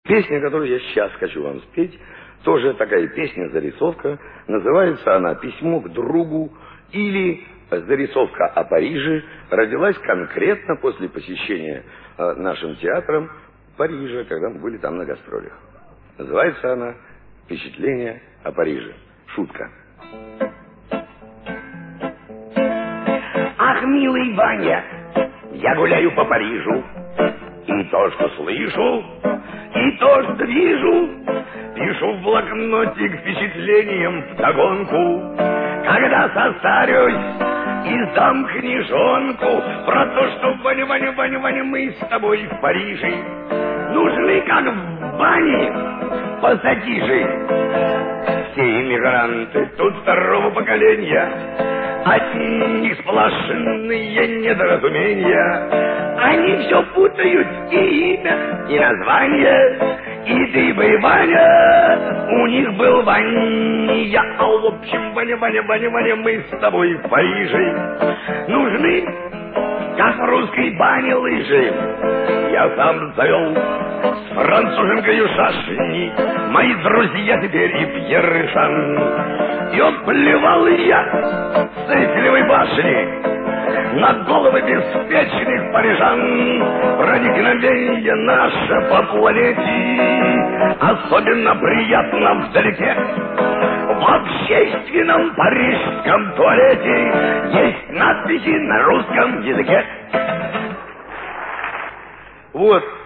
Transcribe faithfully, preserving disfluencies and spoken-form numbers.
Песня, которую я сейчас хочу вам спеть, тоже такая песня-зарисовка. Называется она «Письмо к другу» или «Зарисовка о Париже». Родилась конкретно после посещения э, нашим театром Парижа, когда мы были там на гастролях. Называется она «Впечатление о Париже». Шутка. Ах, милый Ваня, я гуляю по Парижу, и то, что слышу, и то, что вижу, пишу в блокнотик впечатлением вдогонку. Когда состарюсь и сдам книжонку про то, что Ваня, Ваня, Ваня, Ваня, мы с тобой в Париже нужны, как в бане, пассатижи. Все иммигранты тут второго поколения, от них сплошные недоразумения. Они все путают и имя, и название. И ты бы, Ваня, у них был Ваня. А в общем, Ваня, Ваня, Ваня, Ваня, мы с тобой в Париже нужны, как в русской бане лыжи. Я сам завел с француженкою шашни, мои друзья теперь и Пьер и Жан. И отплевал я с Эйфелевой башни на головы беспечных парижан. Проникновение наше по планете особенно приятно вдалеке. В общественном парижском туалете есть надписи на русском языке. Вот